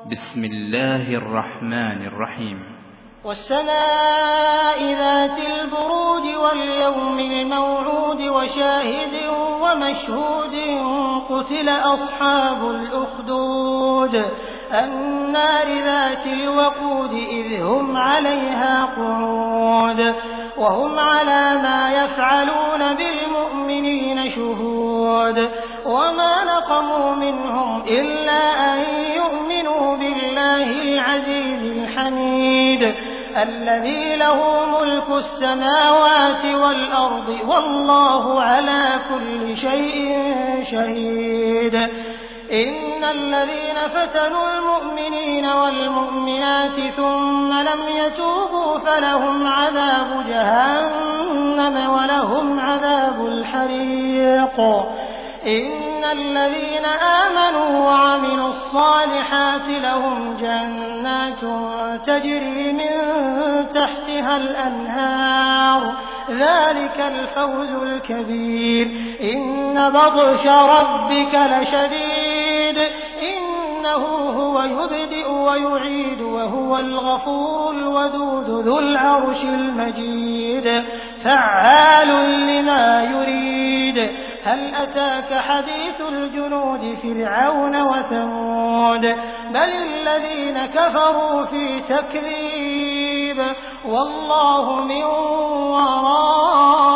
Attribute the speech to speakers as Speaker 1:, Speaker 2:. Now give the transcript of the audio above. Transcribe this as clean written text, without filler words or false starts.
Speaker 1: بسم الله الرحمن الرحيم.
Speaker 2: والسماء ذات البروج واليوم الموعود وشاهد ومشهود قتل أصحاب الأخدود النار ذات الوقود إذ هم عليها قعود وهم على ما يفعلون بالمؤمنين شهود وما نقموا منهم إلا أن يؤمنوا بالله العزيز الحميد الذي له ملك السماوات والأرض والله على كل شيء شهيد. إن الذين فتنوا المؤمنين والمؤمنات ثم لم يتوبوا فلهم عذاب جهنم ولهم عذاب الحريق. إن الذين آمنوا وعملوا الصالحات لهم جنات تجري من تحتها الأنهار ذلك الفوز الكبير. إن بطش ربك لشديد إنه هو يبدئ ويعيد وهو الغفور الودود ذو العرش المجيد فعال لما يريد. هل أتاك حديث الجنود فرعون وثمود بل الذين كفروا في تكذيب والله من وراء